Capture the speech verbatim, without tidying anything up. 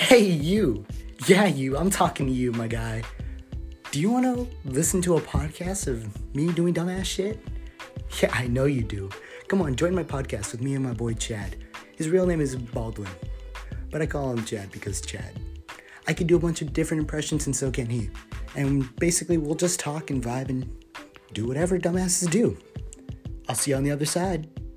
Hey, you. Yeah, you. I'm talking to you, my guy. Do you want to listen to a podcast of me doing dumbass shit? Yeah, I know you do. Come on, join my podcast with me and my boy Chad. His real name is Baldwin, but I call him Chad because Chad. I can do a bunch of different impressions and so can he. And basically, we'll just talk and vibe and do whatever dumbasses do. I'll see you on the other side.